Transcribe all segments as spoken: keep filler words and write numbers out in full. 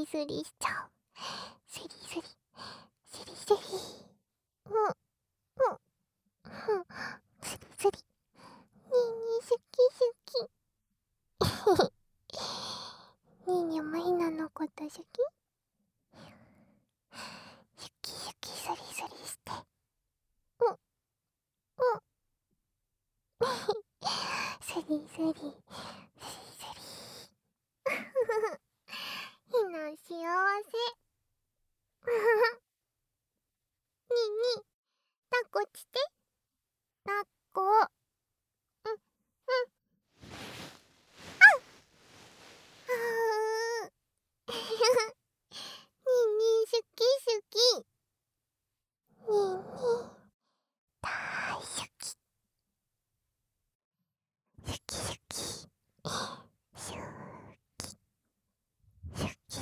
スリしちゃう。スリスリスリスリ、うんうんうん、スリスリ、ねえねえ好き好き。ねえねえマイナのこと好き？好き好きスリスリして、うんうんスリスリスリスリひな幸せ。ねえねえ抱っこして抱っこ。うんうんあーねえねえ好き好き。ねえねえ大好き好き好き好き好き。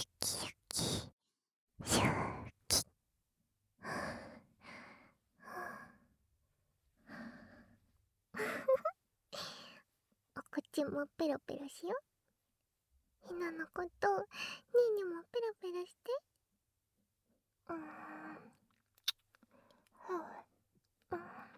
シュキシュキシュキ。お口もペロペロしよ。ひなのことねえにもペロペロして。うーん。ふう。うん。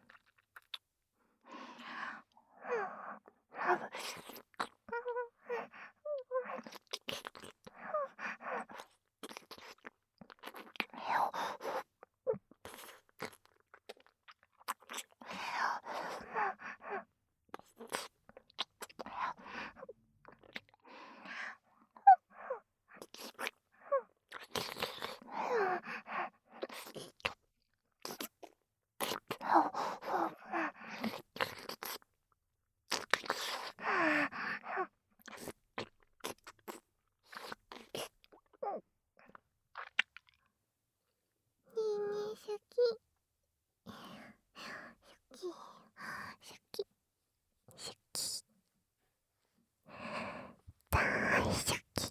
シュキシュキシュキシュキ大好き。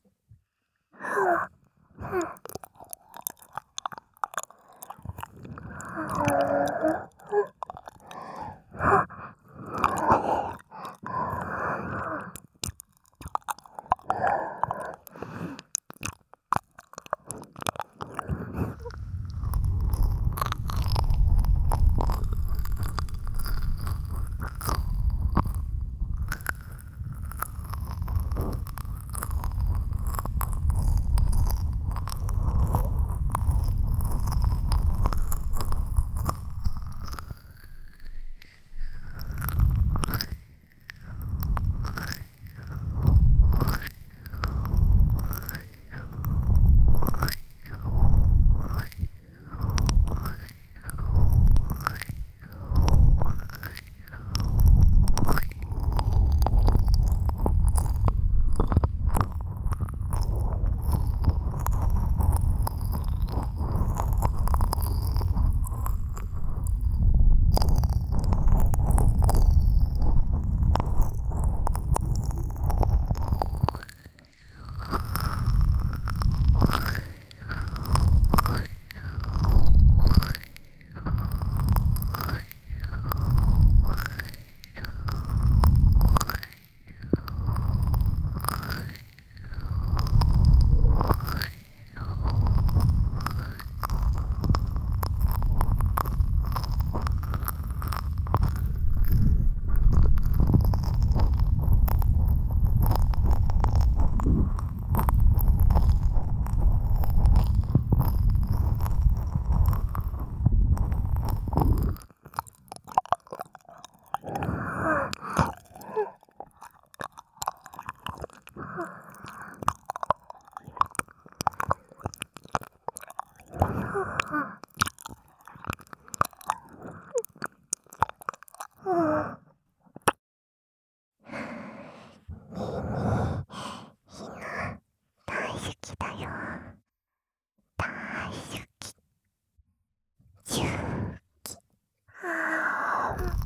大好きだよ。大好き。シューキ。はー。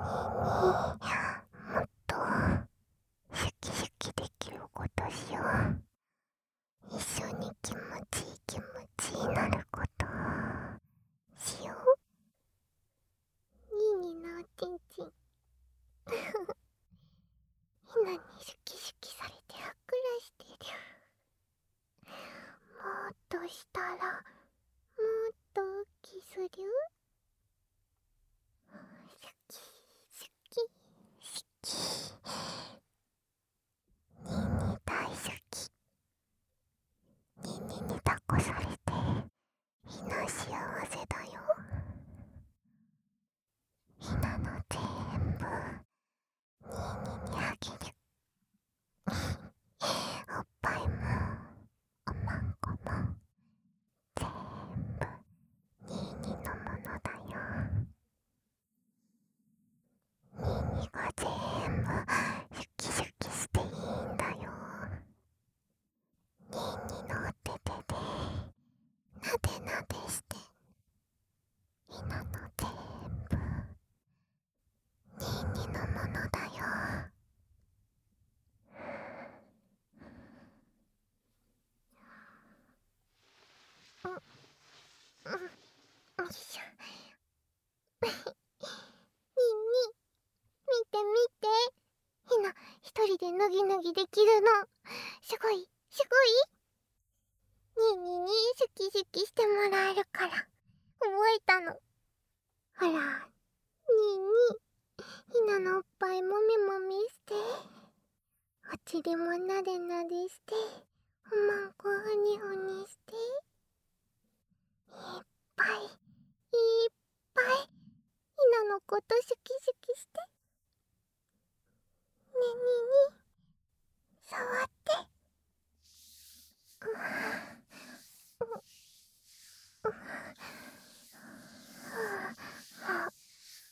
もっとシュキシュキできることしよう。一緒に気持ちいい気持ちになることしよう。ニーニーのおちんちんひなにシュキシュキされてふっくらしてる。もっとしたらもっと大きする。シュキシュキシュキ。ニーニー大好き。ニーニーに抱っこされてひな幸せだよ。ひなの全部ニーニーにあげる。おっぱいもおまんこも全部ニーニーのものだよ。ニーニーが全部シュキシュキしていいんだよ。ニーニーのお手手でなでなでしてひなの全部ニーニーのものだよ。うんうん、よいしょ。ニーニー見て見て、ひな一人で脱ぎ脱ぎできるの。すごいすごい。ニーニーにシュキシュキしてもらえるから覚えたの。ほら、ニーニー、ひなのおっぱいもみもみして、お尻もなでなでして、おまんこふにふにして、いっぱいいっぱいひなのことシュキシュキして。ねえにーにー、触って。うんうんうんはあ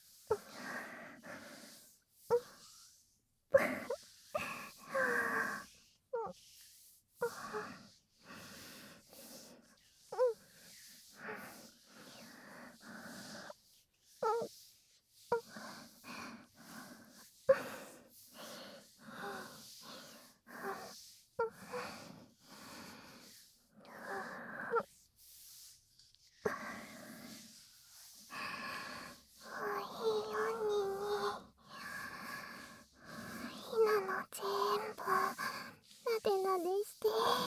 いいよにーにー。ひなの全部なでなでして。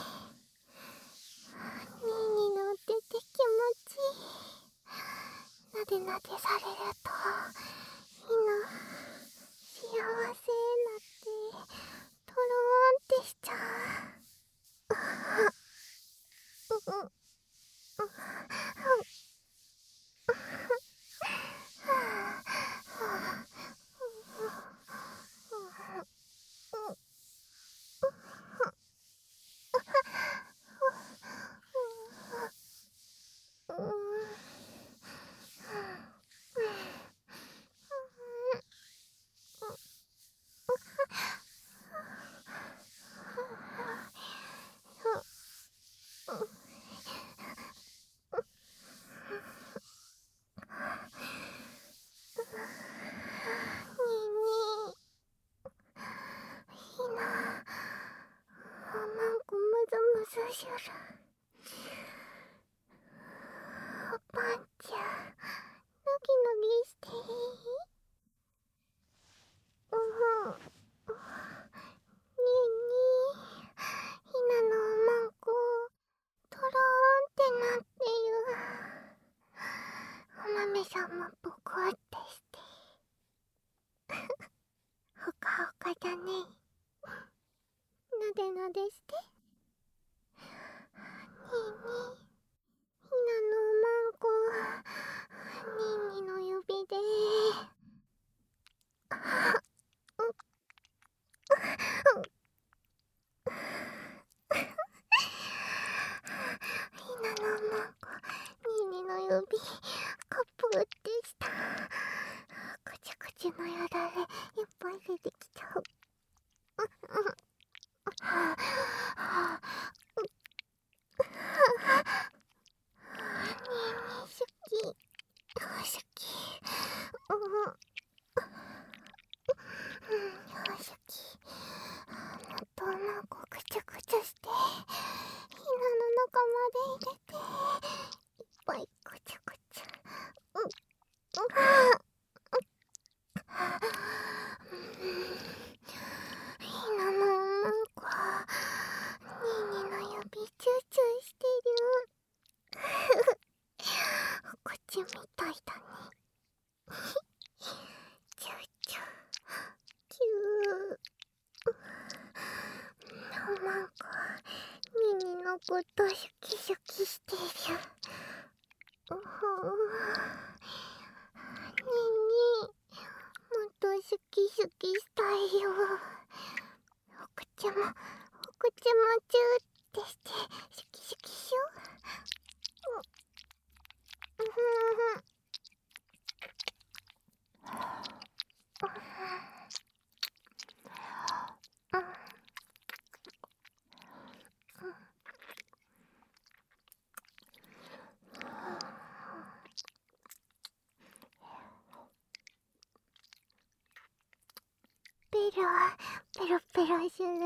ニーニーのお手手気持ちいい。なでなでされるとひな幸せになってとろーんってしちゃう。うんうんうんひな、おまんこむずむずしゅる。おぱんちゃん、のぎのぎしていい？うん。にーにー、ひなのおまんこ、とろーんってなってる。おまめさんもぽこってして。ほかほかだね。なでなでして。にーにー、ひなのおまんこ、にーにーの指で、あうっひなのおまんこ、にーにーの指、カプってした。くちゅくちゅのよだれ、いっぱい出てきちゃう。うんうん。はあはあ、うっはあ、にーにー好き。好き。うん。 とうまくくちゃくちゃして、ひなの中まで入れて、いっぱいくちゃくちゃ。うん、うん、ひなのなんか、にーにーの指チューチューしてる。お口みたいだね。チューチュー、チュー。なんか、にーにーのことシュキシュキしてる。うふん。にーにー、もっとシュキシュキしたいよ。お口も、お口もチューってして、シュキシュキしよう。う、うふん。ペロ、ペロペロする。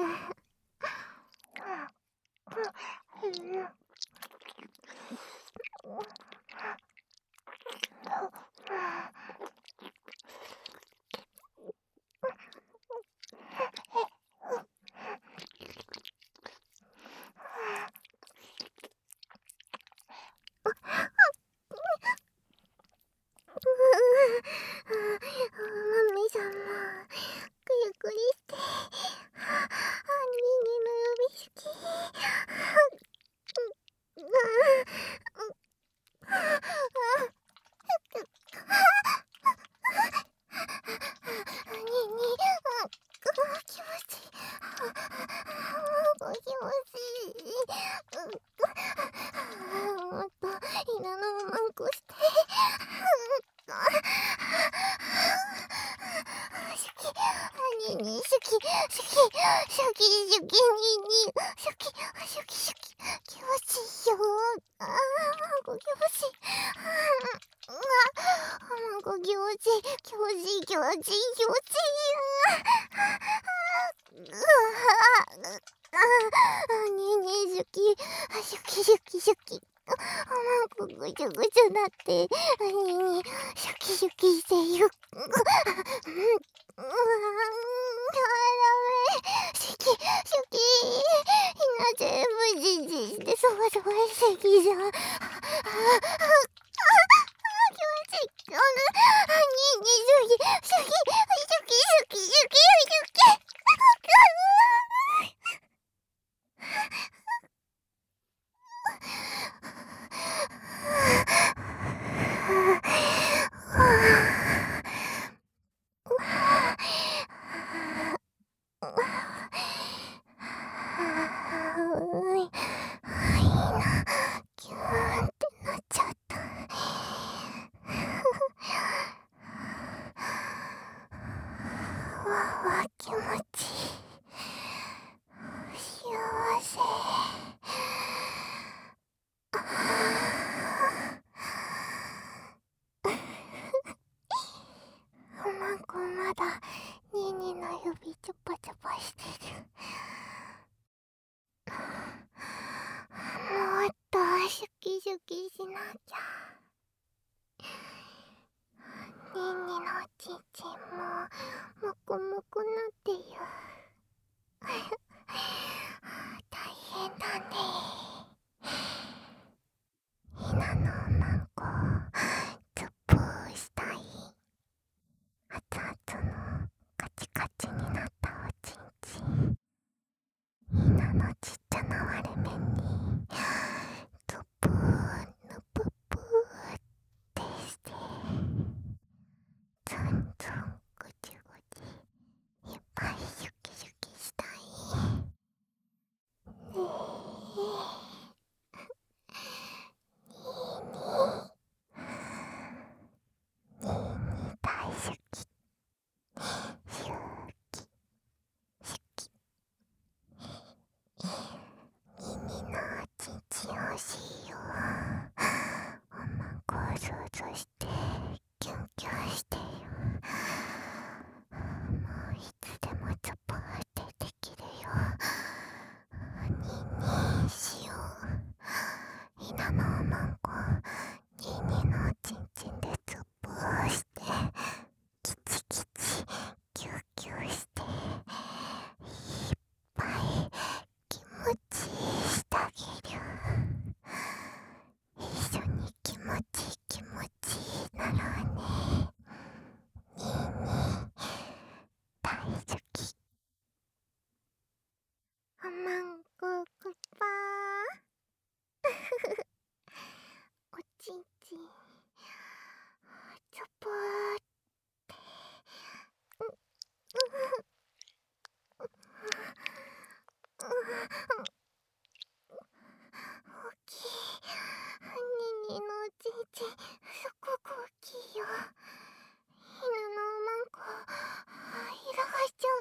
マミさんもくるくるして、あ、にーにーの指好き。にーにー、気持ちいい。気持ちいい。もっとひなのをまんこして。シュキ、にーにー、シュキ、シュキ、シュキ、シュキ、にーにー、シュキ、シュキ、シュキ、気持ちいいよ。あー、マンコ気持ちいい。あー、マンコ気持ちいい、気持ちいい、気持ちいい、気持ちいい。うわー、にーにー、シュキ、シュキ、シュキ、シュキ。マンコぐちゃぐちゃなって、にーにー、シュキシュキしてる。うわー、ダメ。シュキ、シュキ。ひな全部じんじんしてそわそわしてきじゃん。ああ、ああ、気持ちいい。あの、にーにー、シュキ、シュキ、シュキ、シュキ、シュキ、シュキ。キューンってなっちゃった。わわ、気持ちいい。幸せ。なんかまだにーにーの指チョパチョパしてる。もっとシュキシュキしなきゃ。にーにーのちんちんももこもこなってる。大変だね。ひなのおまんこつっぽーしたい。熱々のカチカチになったおちんちん。ひなのちっちゃな割れ目につっぷーぬぷっぷーってしてツンツンぐちぐちいっぱいシュキシュキしたい。ねえ、にーにー、にーにー大好き。シューキ、 チキューキューしていっぱい気持ちしてあげる。一緒に気持ち気持ちなろうね。にーにー大好き。おまんこくぱーおちんちんチョポーって大きい。ににのおちんちんすっごく大きいよ。犬のおまんこいらがしちゃう。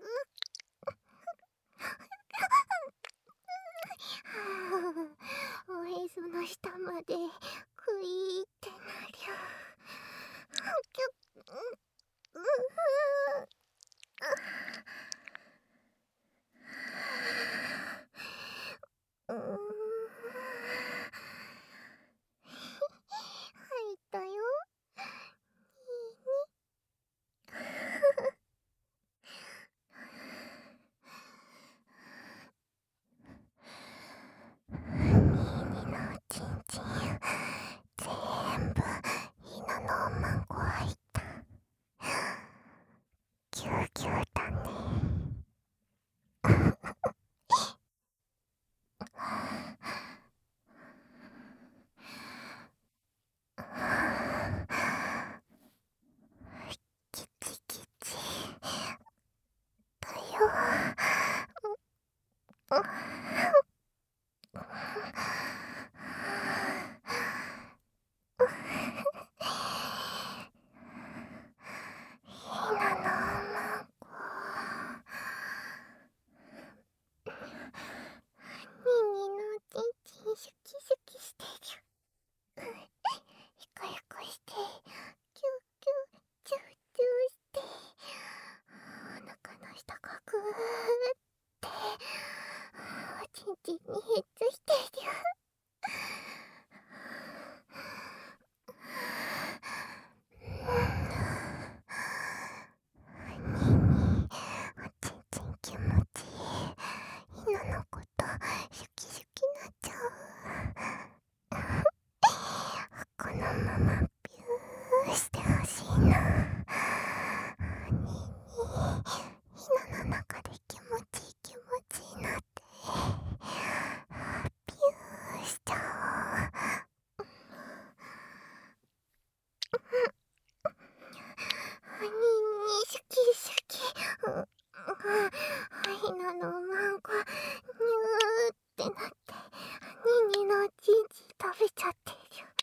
おへその下までクイーってなりゃ。キュッうふうーん入ったよ。にーにのおちんちんぜんぶ犬のおまんこ入った。ぎゅうぎゅうだね。キチキチだよ。ひなのおまんこににのおちんちんシュキシュキしてる。ひこひこしてキューキューチューチューしておなかの下がグーっておちんちんにヘッズしてる。ににおちんちん気持ちいい。犬のことシュキシュキなっちゃう。このままピューしてほしいな。にに犬の中で気持ちいい気持ちいいなってピューしちゃおう。ににシュキシュキ犬のおまんこニューってなってににのおちんちん食べちゃってる。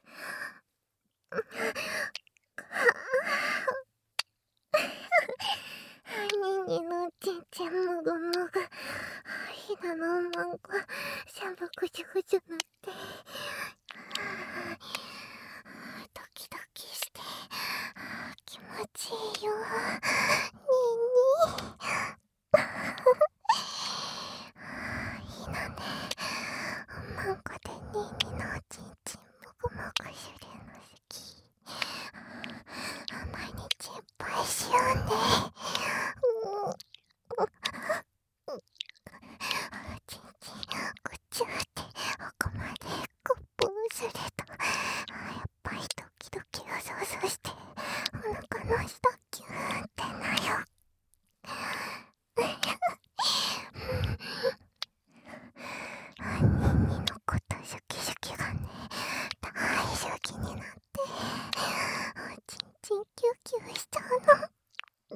ににのおちんちんもぐもぐ犬のおまんこしゃぶぐじゅぐじゅなってドキドキして気持ちいいよ。ににいいのね。おまんこでににのおちんちんもぐもぐするの好き。毎日いっぱいしようね。おちんちんぐちゅーって奥までグップーするとやっぱりドキドキが想像してお腹の下キューってなる。ににのことシュキシュキがね大好きになっておちんちんキューキューしちゃうの。キュ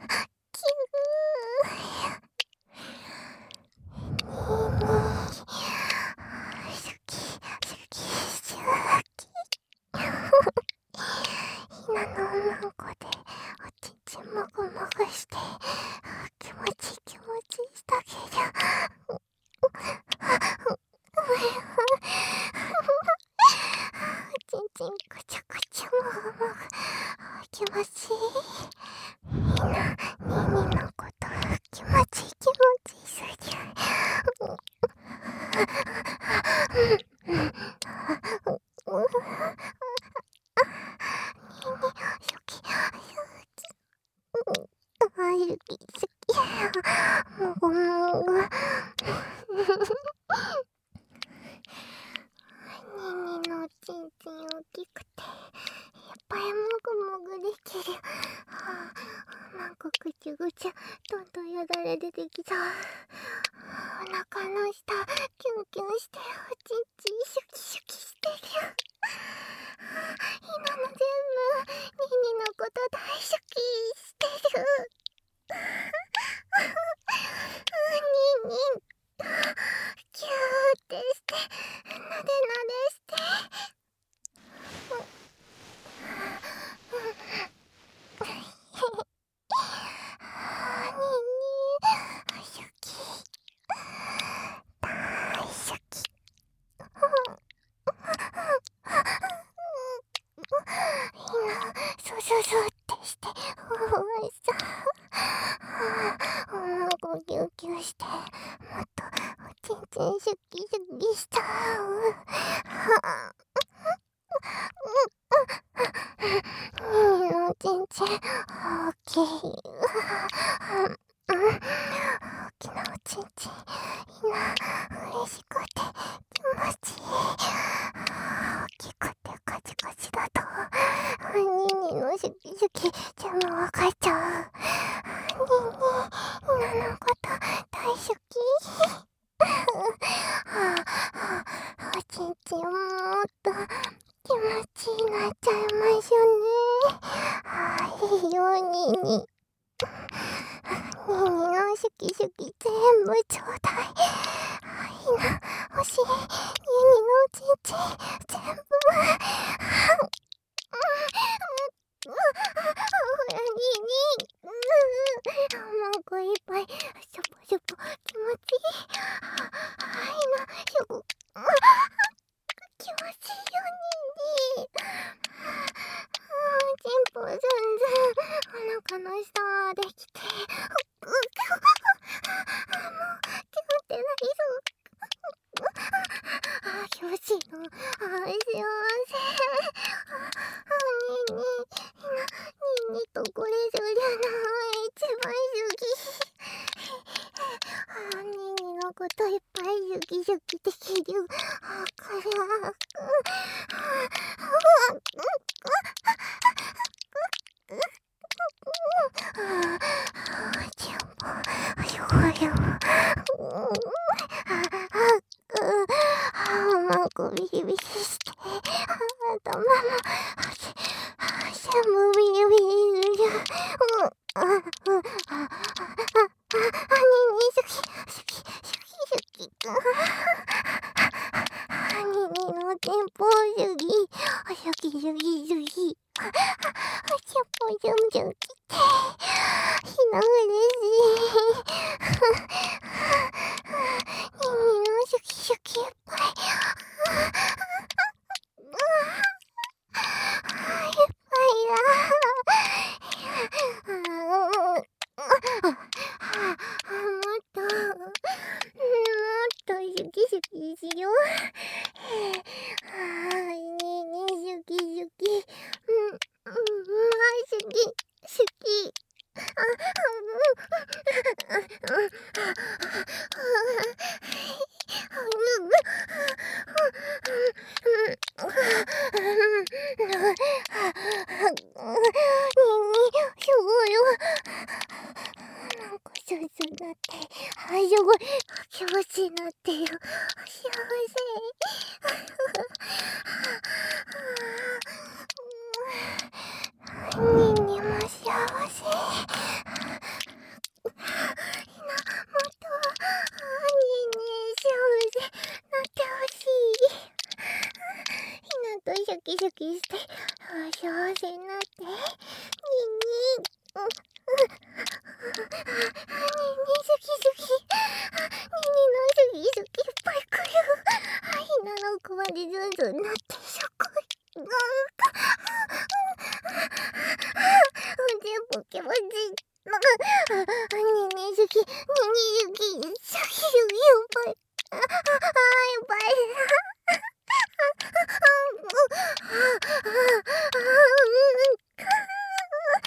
ーににシュキシュキシュキひなのおまんこでおちんちんもぐもぐして気持ちいい気持ちいいしてあげる。おちんちんぐちゃぐちゃもぐもぐ気持ちいい。ひなににのこと気持ちいい気持ちいいすぎる。ににシュキシュキあ、好き好き。もごもご。ニニのおちんちん大きくていっぱいもぐもぐできる。はあ、なんかぐちゅぐちゅどんどんよだれ出てきた。はあ、お腹の下キュンキュンしておちんちんシュキシュキしてる。はあ、今の全部ニニのこと大好きしてる。はあ、ニニキューってしてなでなでして。あー、ニニ好き大好き。そうそうそうってしておいしそう。おもこキュンキュンしてもっとおちんちんシュキシュキした。はニニのおちんちん大きい。大きなおちんちんいいな。嬉しくて気持ちいい。大きくてカチカチだとニニのシュキシュキ全部わかっちゃう。ニニ今のこと大好き。おちんちんもっと気持ちいいなっちゃいましょうね。あー、いいよニニ。ニニのシュキシュキ全部ちょうだい。あ、いいな。欲しい。ニニのおちんちん全部。ほらニニ、もうこいっぱいシュポシュポ気持ちいい。あ、いいな。シュポ気持ちいいよニニ。チンポずんずんお腹の下まで来て。もうキュンってなりそう。あ、気持ちいいの。あ、幸せ。あ、ニニニニとこれするの一番好き。あ、ニニのこといっぱいシュキシュキできる。あ、これはチンポあよあよ。あ、もうこビリビリして。頭も全部ビリビリする。うん、あ、うん、あ、あ、あ、あ、ニニシュキシュキシュキシュキ。ニニのチンポシュキシュキシュキシュキ。チンポジュンジュンきてひなうれしい。ニニのシュキシュキいっぱい。いっぱいだ。もっともっとシュキシュキしよう。ニニシュキシュキ。うん、うん、まあシュキシュキ。あ、うん、すごいよ。なんかスースーなって、あ、すごい気持ちいいなってる。幸せ。ニニも幸せ。もっとニニ幸せなってほしい。ひなとシャキシャキして幸せになって。ニニ、うん、ニニシャキシャキ。ニニのシャキシャキいっぱいくる。ひなの奥までズンズンなってすごい。うん、全部気持ちいい。ニニシャキニニシャキシャキシャキいっぱい。あ、あ、いっぱい。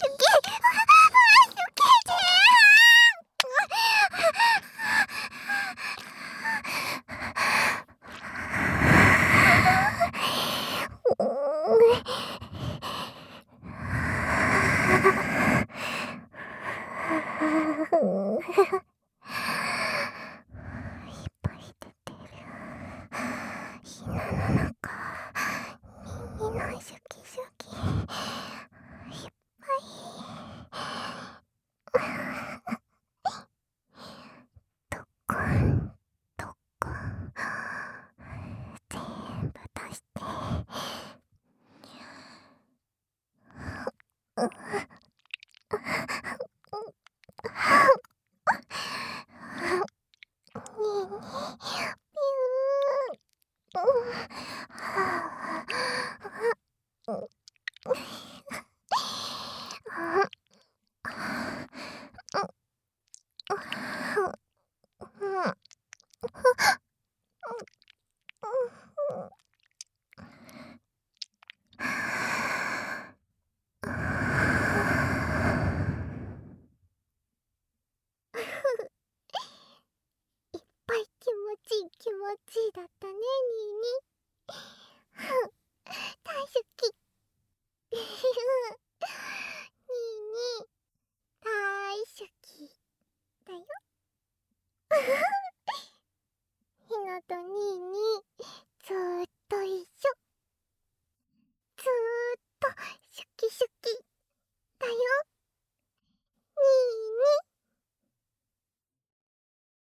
気持ちいいだったね、にーに。大好き。